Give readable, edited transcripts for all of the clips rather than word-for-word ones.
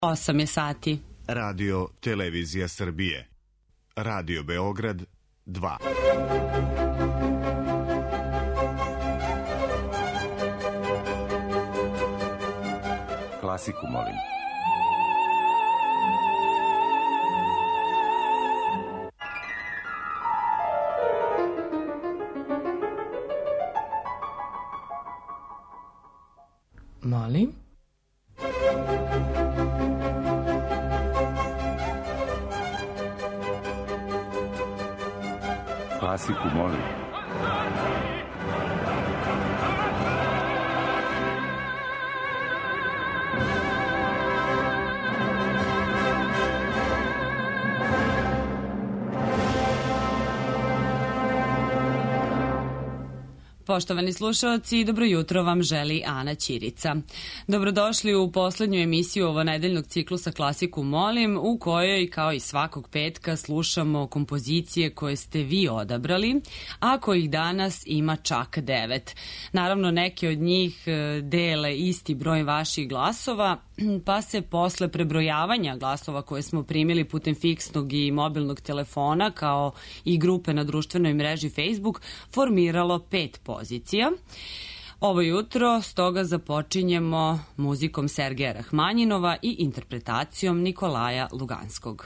8 je sati. Radio Televizija Srbije. Radio Beograd 2. Klasiku molim. Molim? Klasiku molim. Poštovani slušalci, dobro jutro vam želi Ana Ćirica. Dobrodošli u poslednju emisiju ovanedeljnog ciklusa Klasiku molim, u kojoj, kao i svakog petka, slušamo kompozicije koje ste vi odabrali, a kojih danas ima čak 9. Naravno, neke od njih dele isti broj vaših glasova, pa se posle prebrojavanja glasova koje smo primili putem fiksnog i mobilnog telefona, kao i grupe na društvenoj mreži Facebook, formiralo 5 pozicija. Ovo jutro stoga započinjemo muzikom Sergeja Rahmanjinova i interpretacijom Nikolaja Luganskog.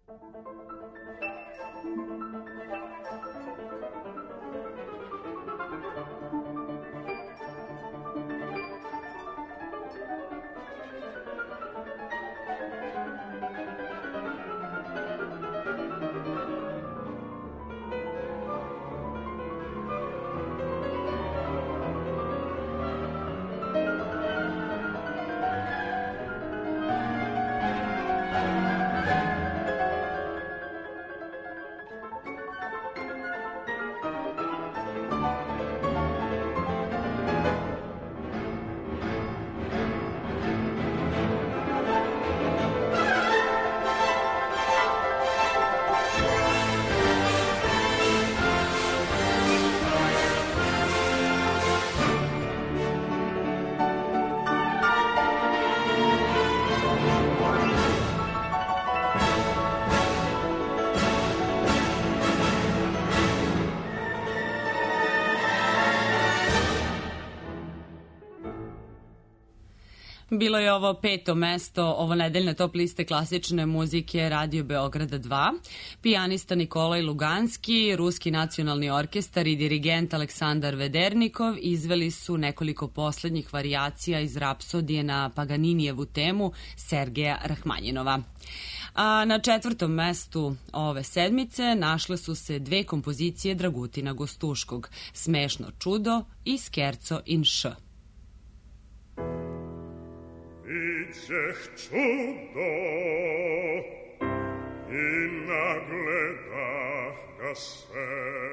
Bilo je ovo 5. mesto ovo nedeljne top liste klasične muzike Radio Beograda 2. Pijanista Nikolaj Luganski, Ruski nacionalni orkestar i dirigent Aleksandar Vedernikov izveli su nekoliko poslednjih varijacija iz Rapsodije na Paganinijevu temu Sergeja Rahmanjinova. A na 4. mestu ove sedmice našle su se dve kompozicije Dragutina Gostuškog, Smešno čudo i Skerco in Š. Widziech čudo i nagledach ga se.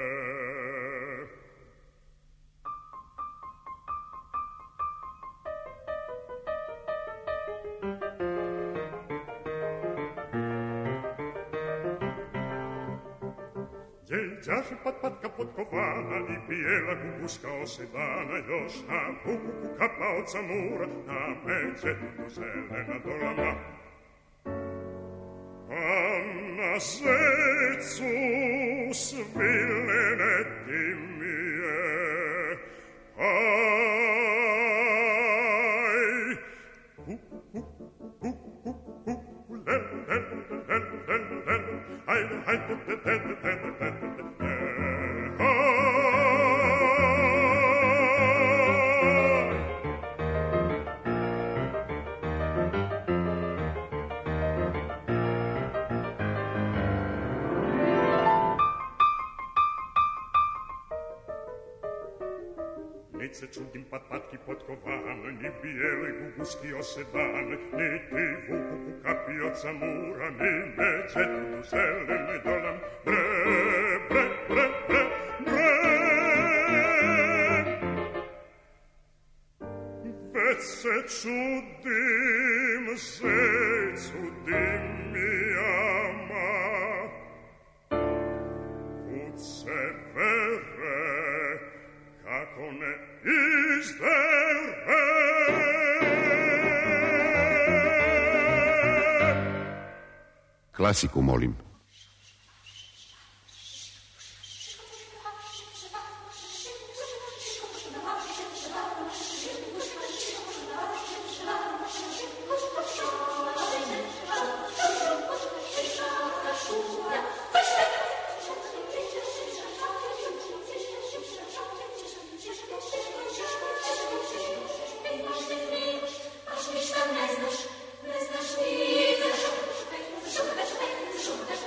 Dzieciarzy podpadka podkowana i biela kukuszka osywana, już na puku kukapa od samura, na mecie do zelena dolama. A na zecu swilene timie, Nic se čudim patpatki potkovane, ni bijeli guguski osedane, ni ti vuku kukapi od samura, ni međe tu zelene dolam. Bre, bre, bre, bre, bre. Već se čudim, dimijama, kud se vere, kako ne izdere. Klasiku, molim. Ne znaš,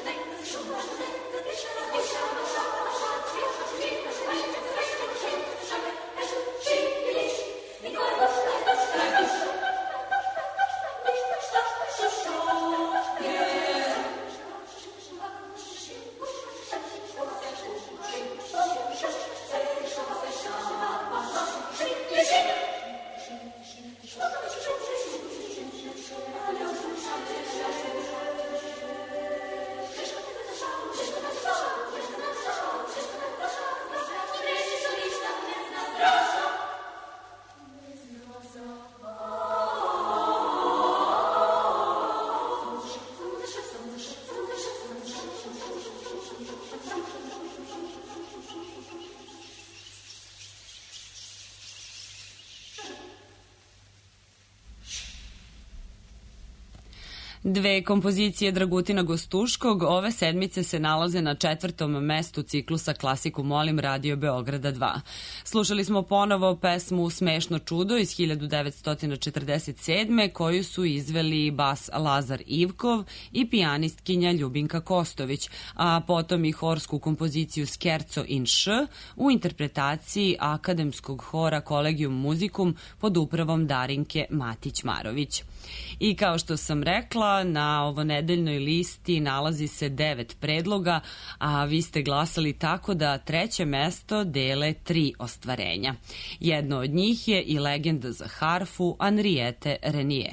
Dve kompozicije Dragutina Gostuškog ove sedmice se nalaze na 4. mestu ciklusa Klasiku molim Radio Beograda 2. Slušali smo ponovo pesmu Smešno čudo iz 1947. koju su izveli bas Lazar Ivkov i pijanistkinja Ljubinka Kostović, a potom i horsku kompoziciju Scherzo in Š u interpretaciji akademskog hora Collegium Musicum pod upravom Darinke Matić-Marović. I kao što sam rekla, na ovonedeljnoj listi nalazi se 9 predloga, a vi ste glasali tako da treće mesto dele 3 ostvarenja. Jedno od njih je i legenda za harfu Henriette Renier.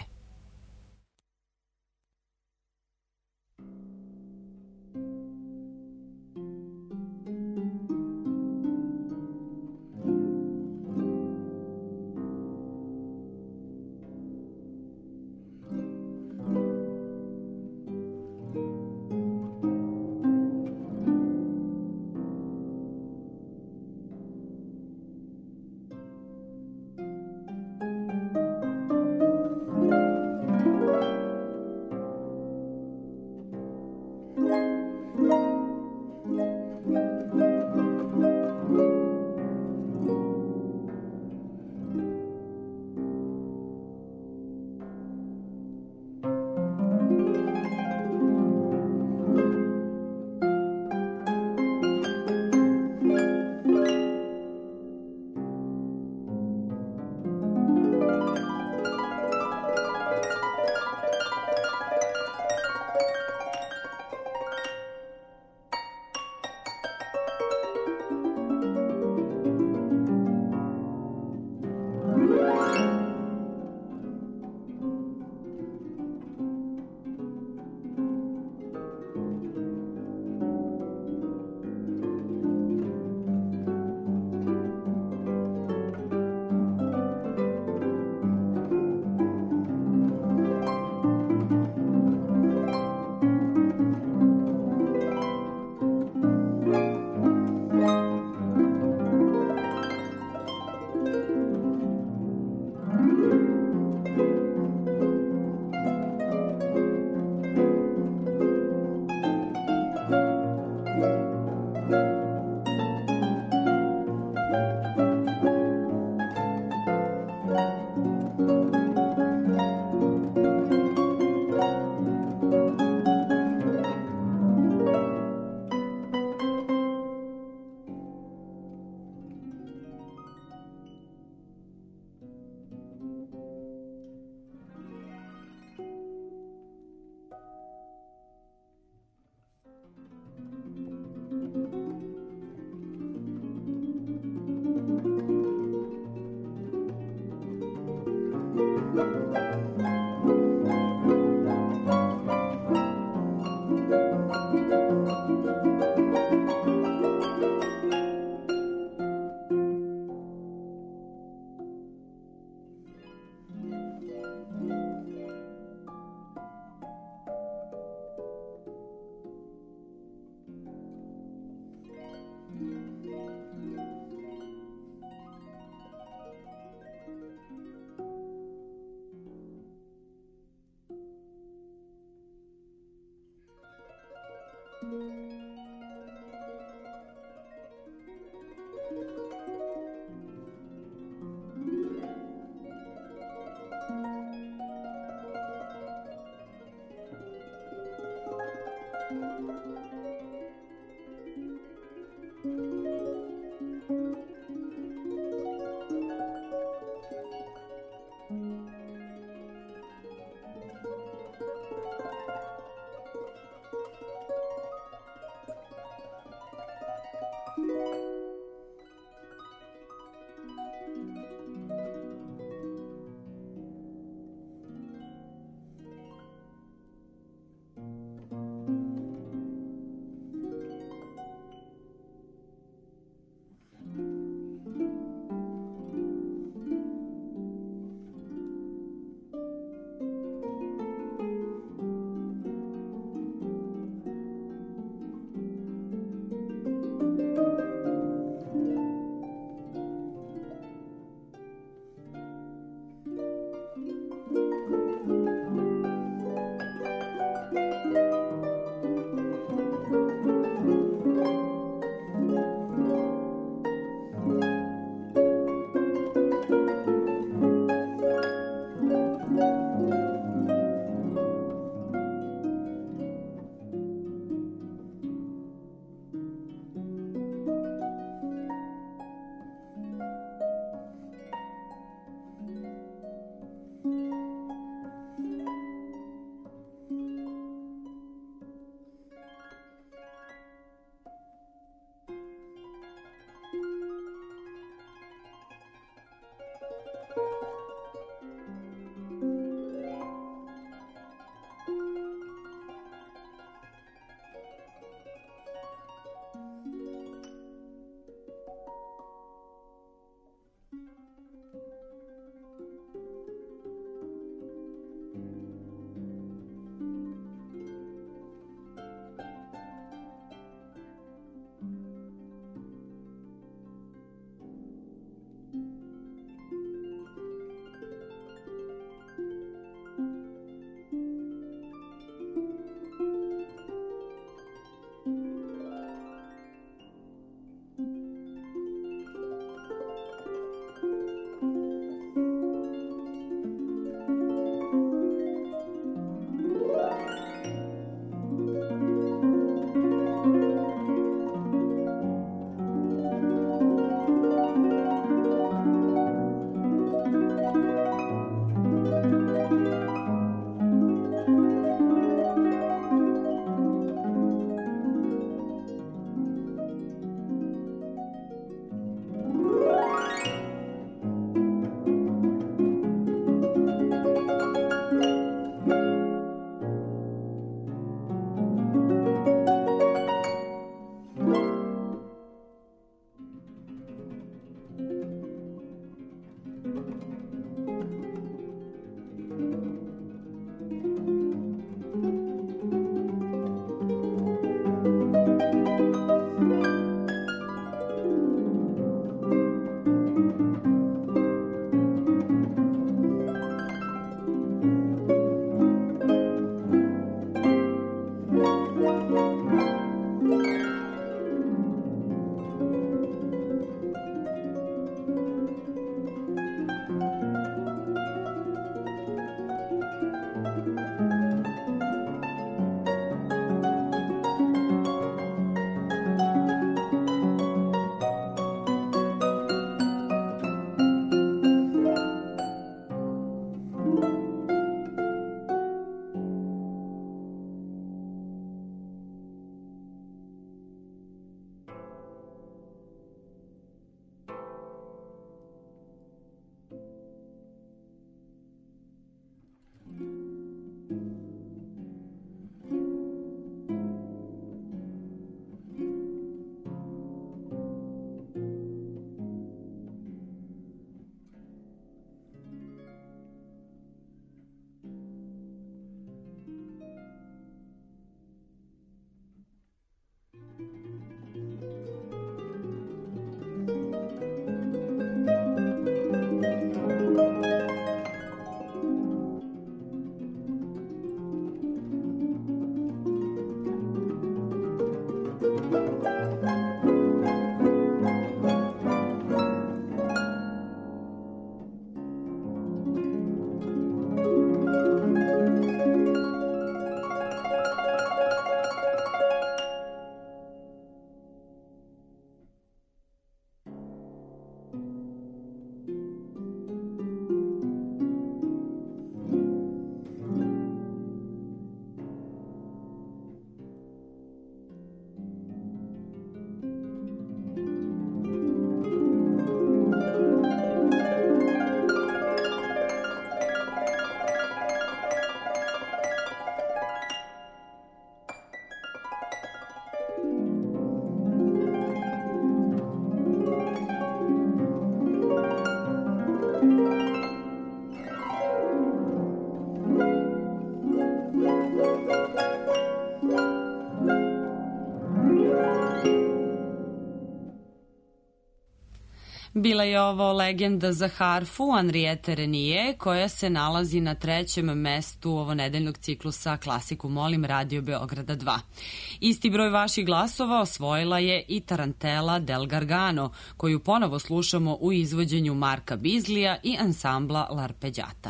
Bila je ovo legenda za harfu Henriette Renier, koja se nalazi na 3. mestu ovonedeljnog ciklusa Klasiku molim Radio Beograda 2. Isti broj vaših glasova osvojila je i Tarantela del Gargano, koju ponovo slušamo u izvođenju Marka Bizlija i ansambla L'Arpeggiata.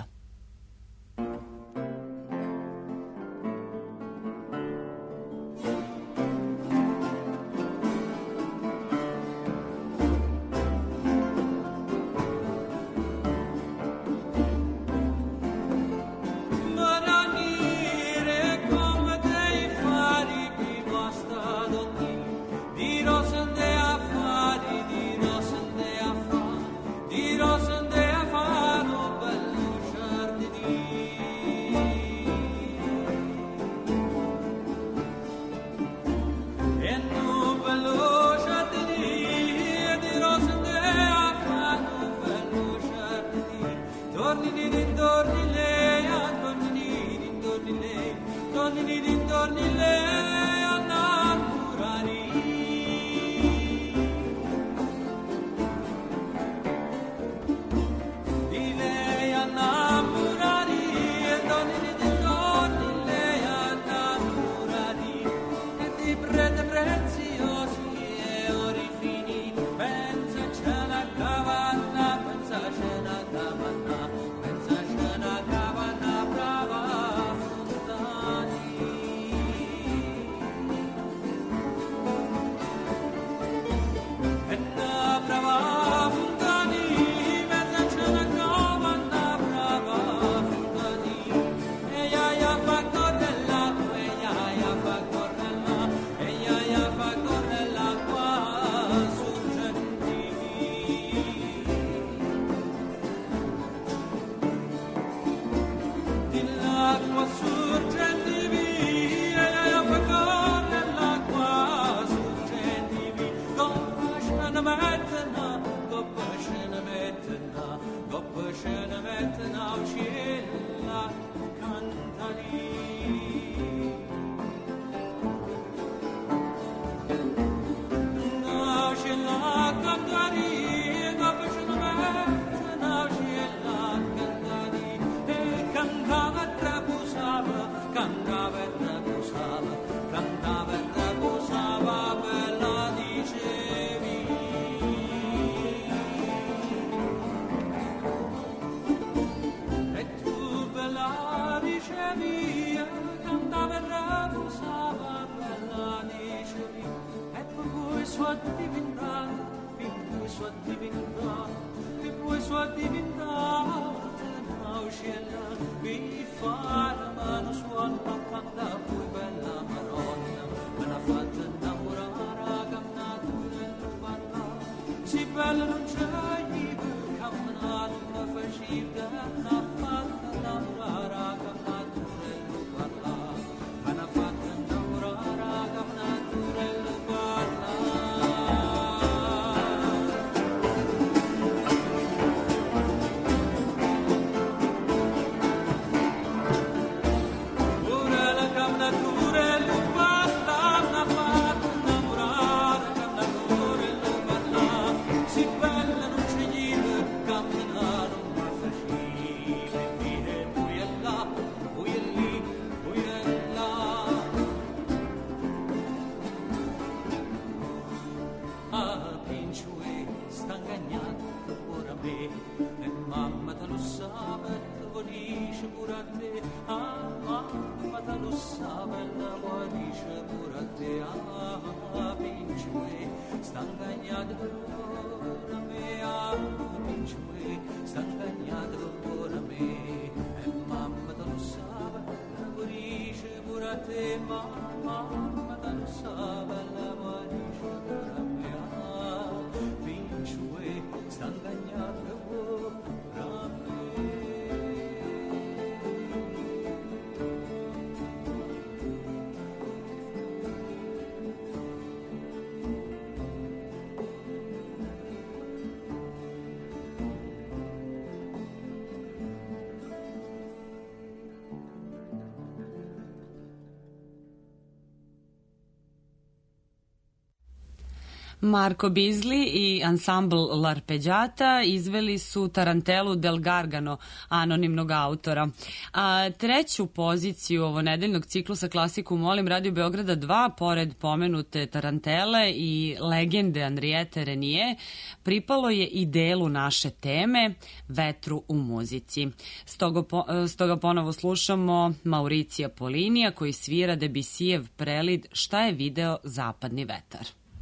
Marco Bizli i ansambl L'Arpeggiata izveli su Tarantelu del Gargano, anonimnog autora. A treću poziciju ovo nedeljnog ciklusa Klasiku molim Radio Beograda 2, pored pomenute Tarantele i legende Henriette Renier, pripalo je i delu naše teme, vetru u muzici. Stoga ponovo slušamo Mauricija Polinija koji svira Debussyjev prelid Šta je video zapadni vetar.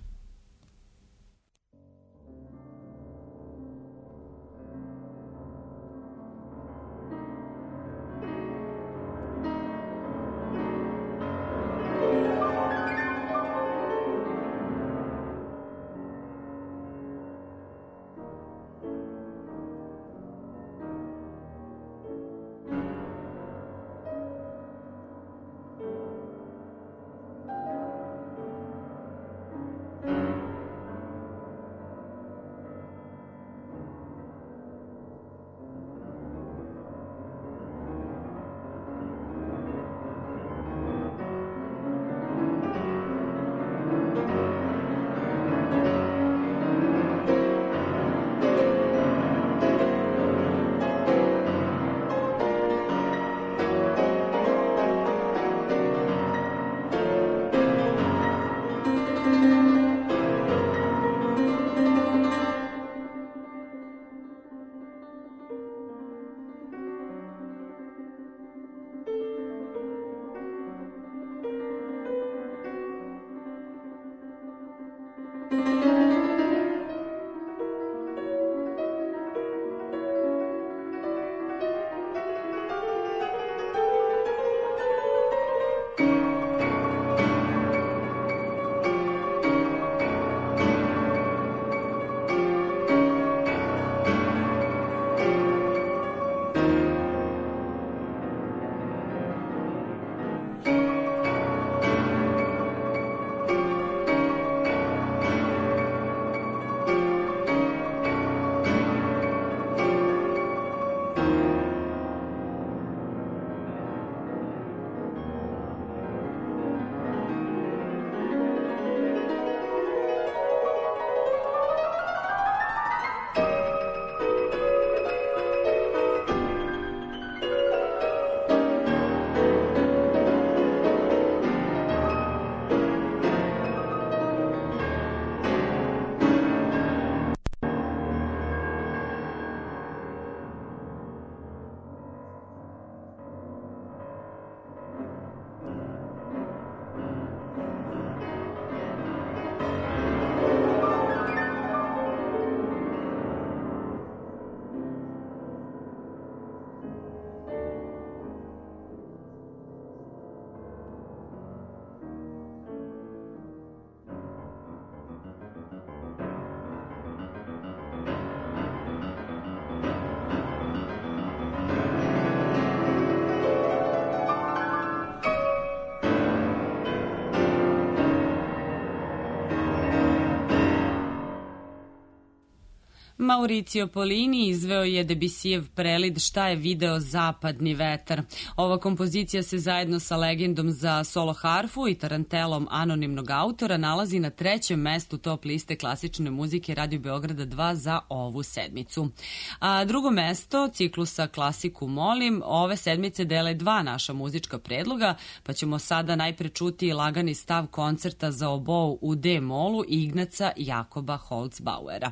Mauricio Polini izveo je Debussyjev prelid Šta je video zapadni vetar. Ova kompozicija se zajedno sa legendom za solo harfu i tarantelom anonimnog autora nalazi na 3. mestu top liste klasične muzike Radio Beograda 2 za ovu sedmicu. A drugo mesto ciklusa Klasiku molim ove sedmice dele 2 naša muzička predloga, pa ćemo sada najpre čuti lagani stav koncerta za obou u D-molu Ignaca Jakoba Holzbauera.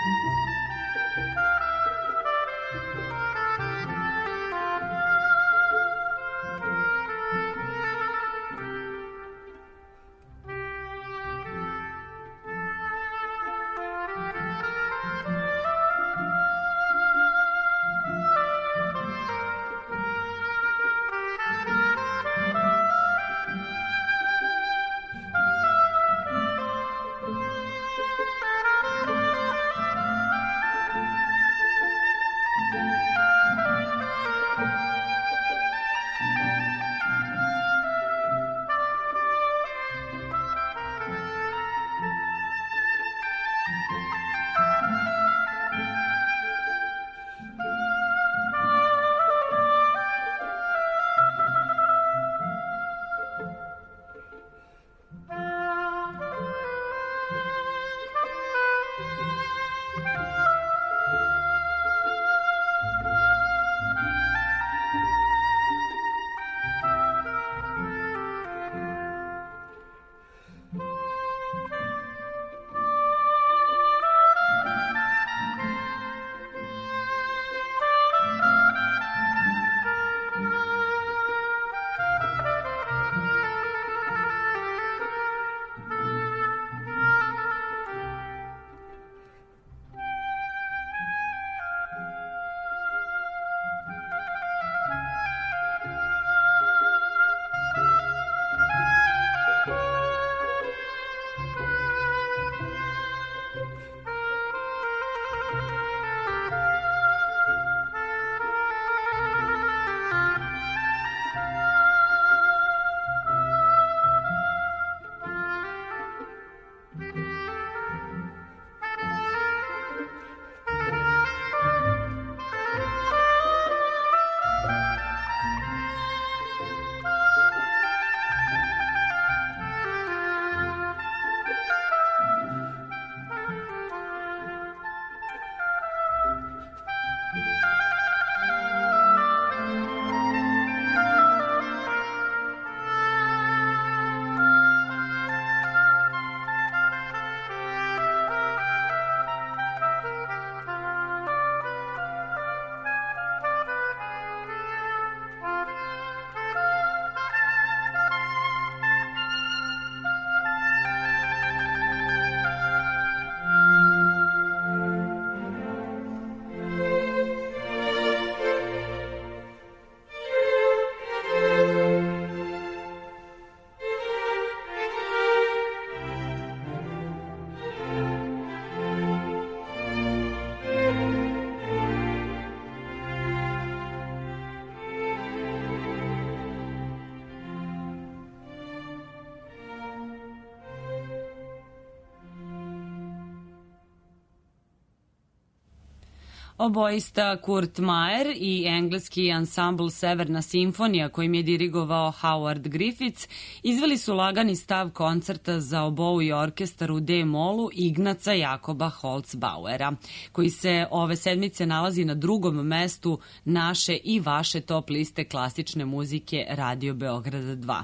Oboista Kurt Mayer i engleski ansambl Severna simfonija kojim je dirigovao Howard Griffiths izveli su lagani stav koncerta za obou i orkestar u D-molu Ignaca Jakoba Holzbauera, koji se ove sedmice nalazi na drugom mestu naše i vaše top liste klasične muzike Radio Beograda 2.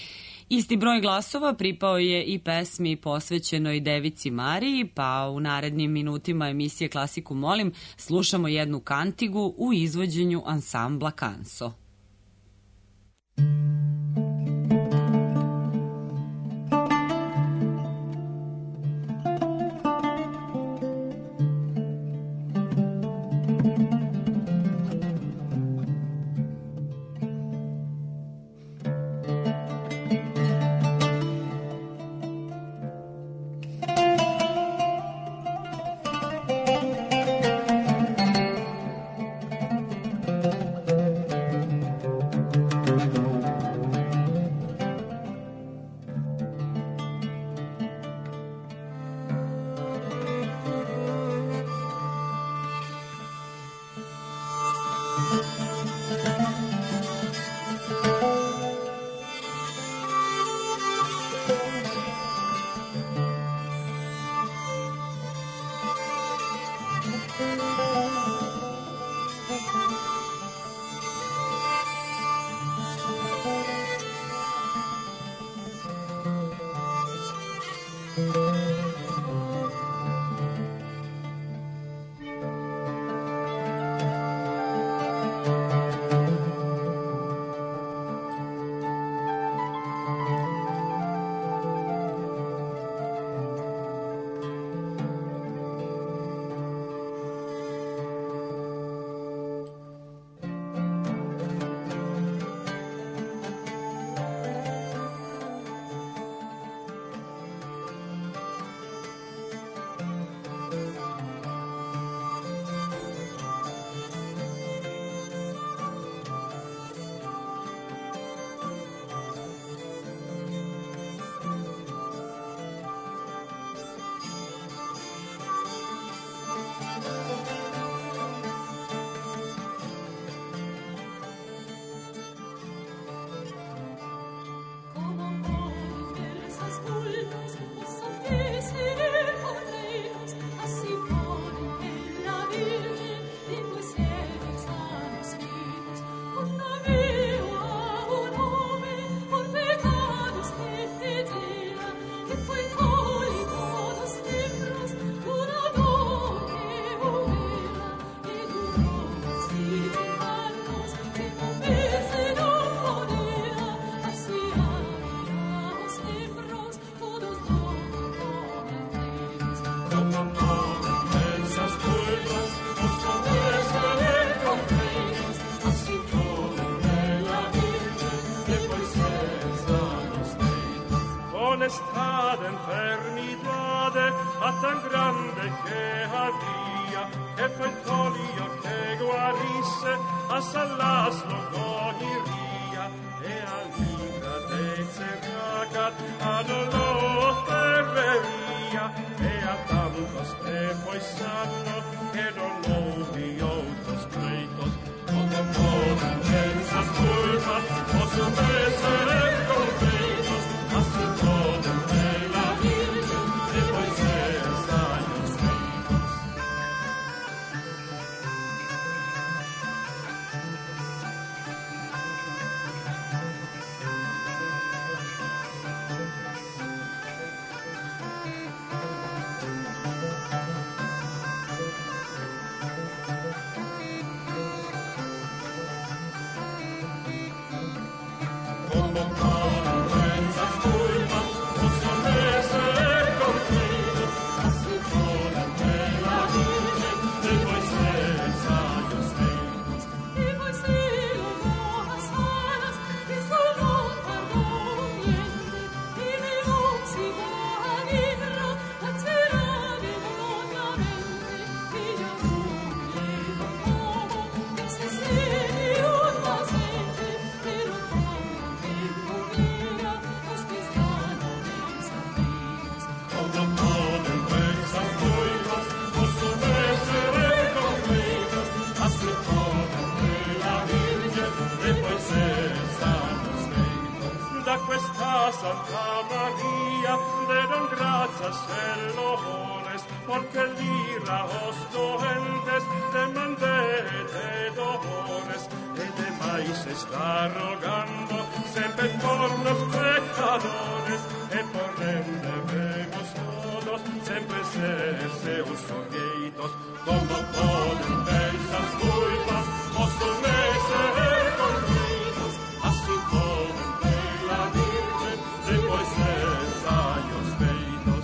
Isti broj glasova pripao je i pesmi posvećenoj Devici Mariji, pa u narednim minutima emisije Klasiku molim slušamo jednu kantigu u izvođenju ansambla Kanso. e poi il colio che guarisse a Sallas lo goniria e a Libra de Serracat a Lolo Ferreria e a tantos que poi sanno che non hubi otros pleitos como poden esas culpas o su ser confeitos así poden de la Virgen e poi ser años feitos. Santa Maria, de don gracias en loores, porque lira os doentes, demandete dolores, e de mais está rogando, sempre por los pecadores, e por él debemos todos, sempre ser seus fogueitos, como poden esas culpas, os ser corridos, así poden de la Virgen, depois des años feitos.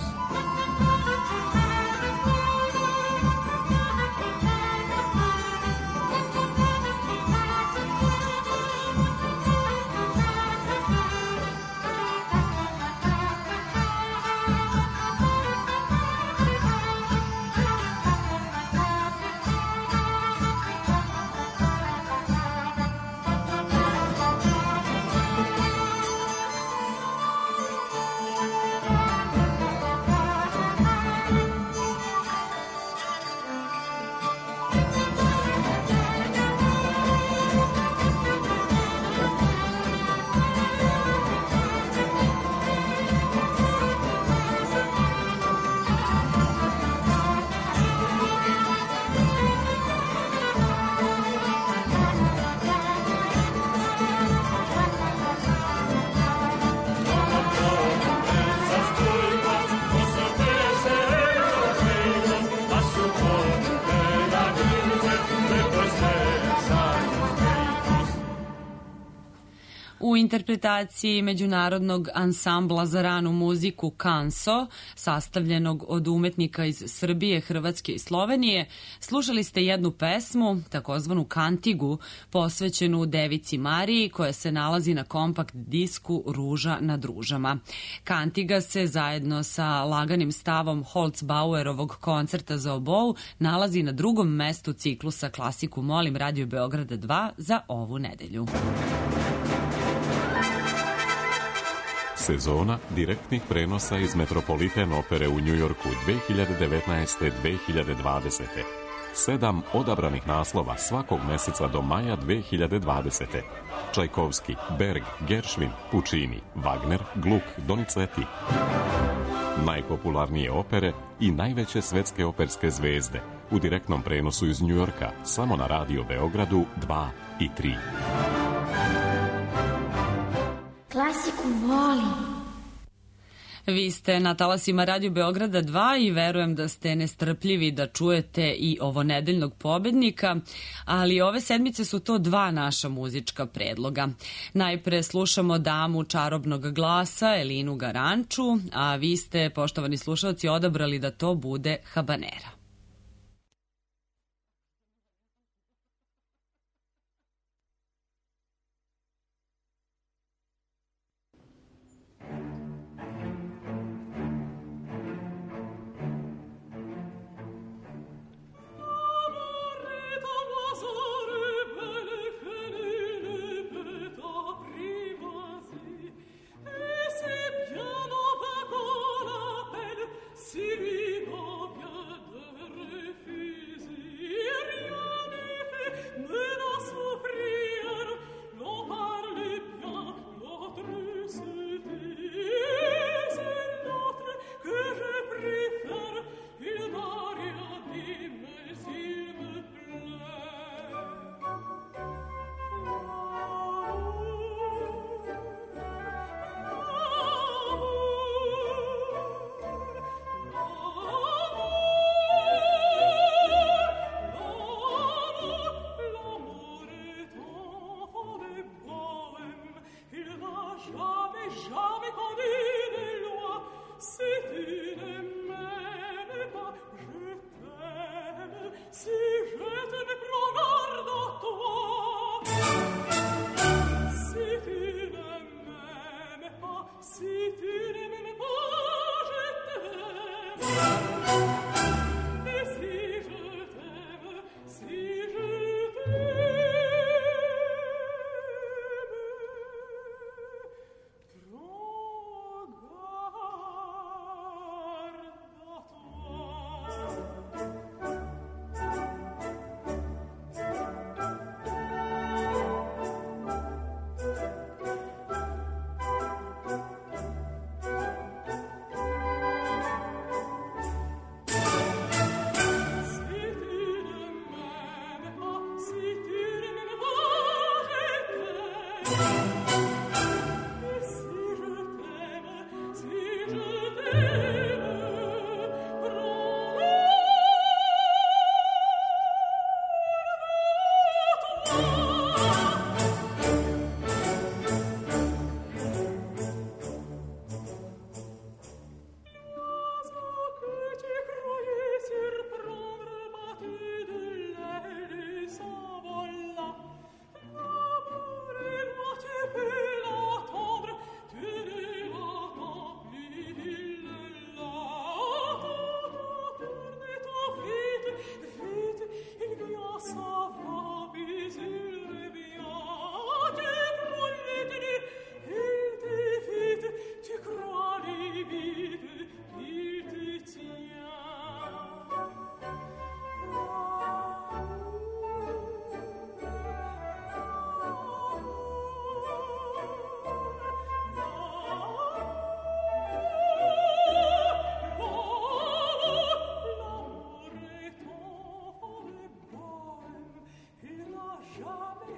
U interpretaciji međunarodnog ansambla za ranu muziku Kanso, sastavljenog od umetnika iz Srbije, Hrvatske i Slovenije, slušali ste jednu pesmu, takozvanu Kantigu, posvećenu Devici Mariji, koja se nalazi na kompakt disku Ruža nad ružama. Kantiga se zajedno sa laganim stavom Holzbauerovog koncerta za obou nalazi na drugom mestu ciklusa Klasiku molim Radio Beograda 2 za ovu nedelju. Sezona direktnih prenosa iz Metropolitan opere u Njujorku 2019-2020. 7 odabranih naslova svakog meseca do maja 2020. Čajkovski, Berg, Geršvin, Puccini, Wagner, Gluck, Donizetti. Najpopularnije opere i najveće svetske operske zvezde u direktnom prenosu iz Njujorka samo na Radio Beogradu 2 i 3. Klasiku volim. Vi ste na talasima Radio Beograda 2 i verujem da ste nestrpljivi da čujete i ovo nedeljnog pobednika, ali ove sedmice su to dva naša muzička predloga. Najpre slušamo damu čarobnog glasa Elinu Garanču, a vi ste, poštovani slušalci, odabrali da to bude habanera.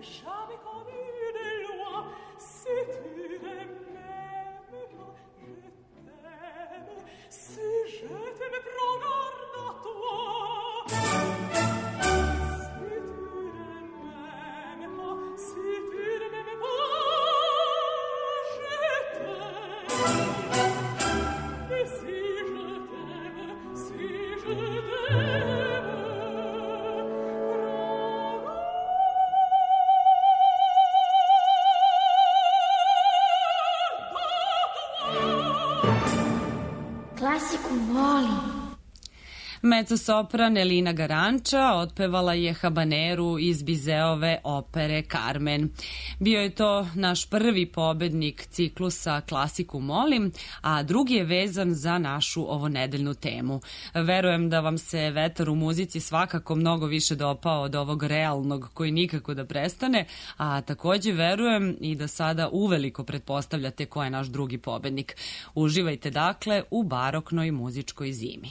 Klasiku volim. Mezzosopran Elina Garanča otpevala je habaneru iz Bizeove opere Carmen. Bio je to naš prvi pobednik ciklusa Klasiku molim, a drugi je vezan za našu ovonedeljnu temu. Verujem da vam se vetar u muzici svakako mnogo više dopao od ovog realnog koji nikako da prestane, a takođe verujem i da sada uveliko pretpostavljate ko je naš drugi pobednik. Uživajte dakle u baroknoj muzičkoj zimi.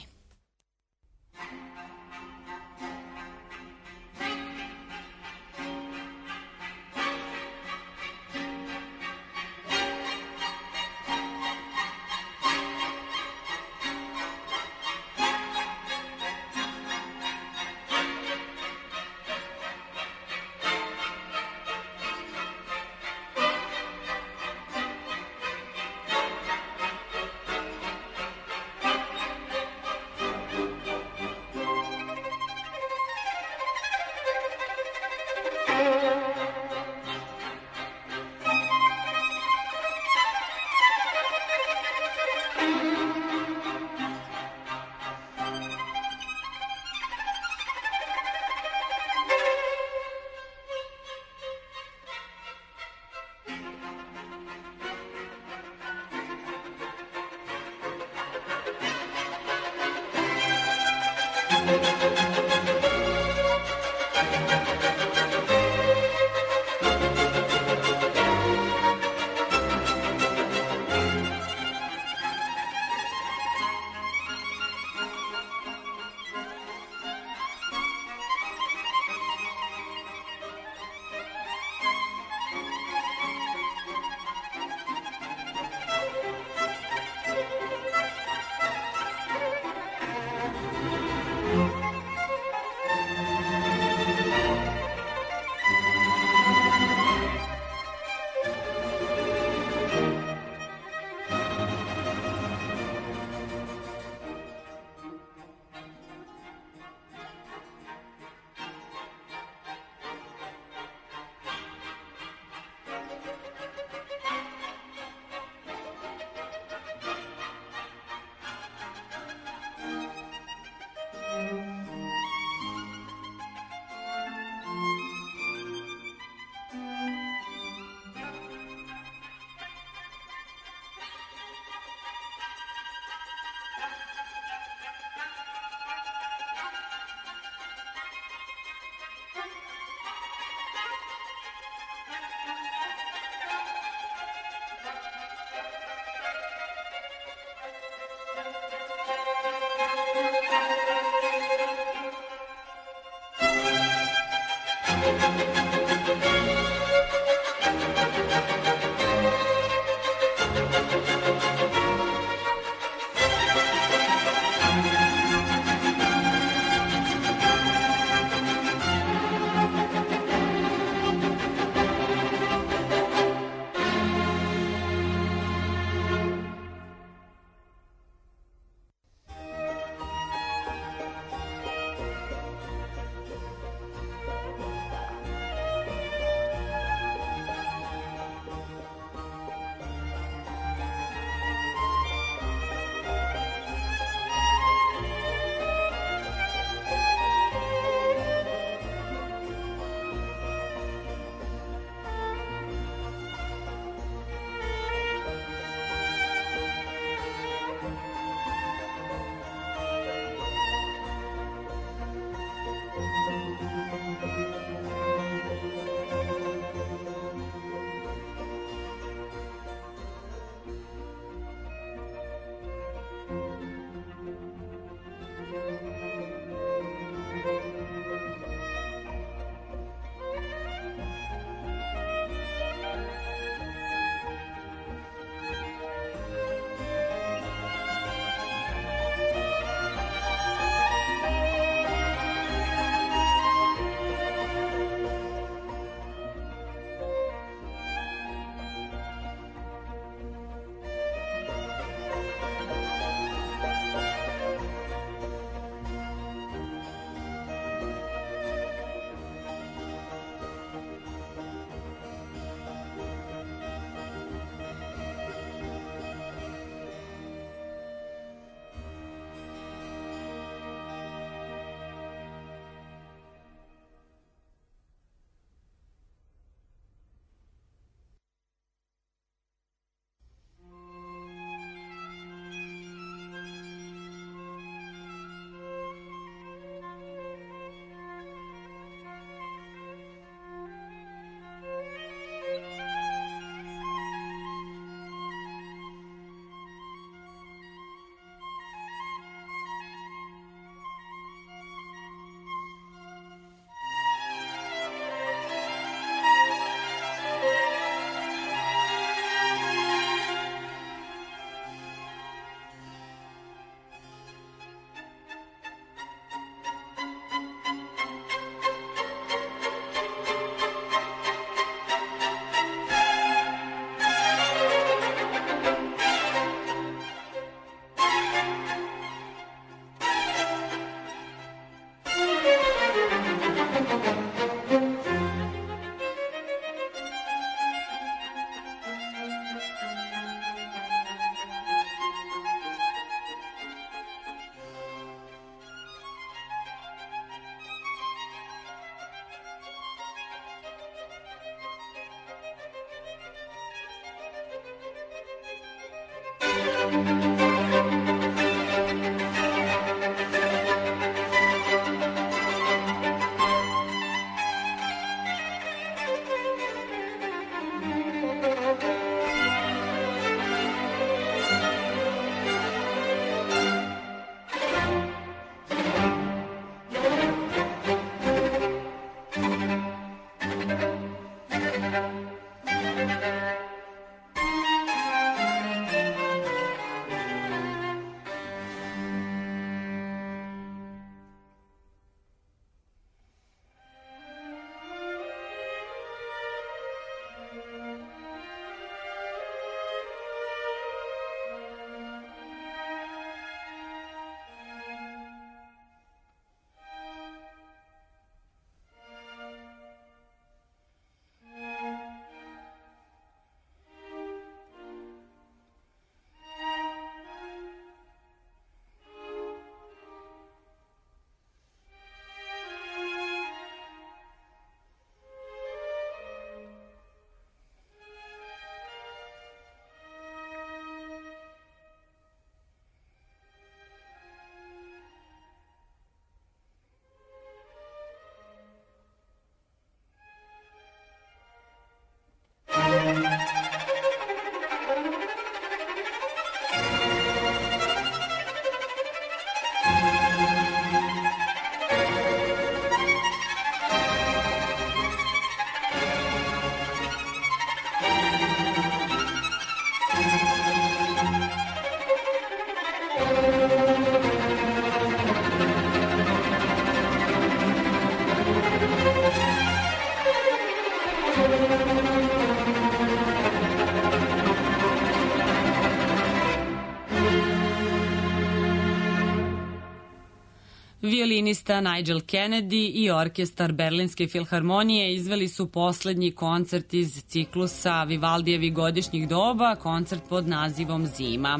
Violinista Nigel Kennedy i orkestar Berlinske filharmonije izveli su poslednji koncert iz ciklusa Vivaldijevih godišnjih doba, koncert pod nazivom Zima.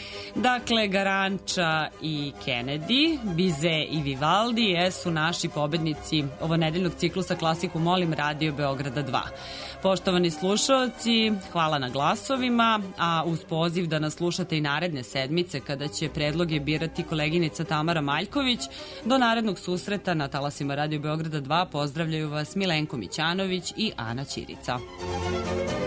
Dakle, Garanča i Kennedy, Bizet i Vivaldi jesu naši pobednici ovonedeljnog ciklusa Klasiku molim Radio Beograda 2. Poštovani slušaoci, hvala na glasovima, a uz poziv da nas slušate i naredne sedmice kada će predloge birati koleginica Tamara Maljković, do narednog susreta na talasima Radio Beograda 2 pozdravljaju vas Milenko Mićanović i Ana Ćirica.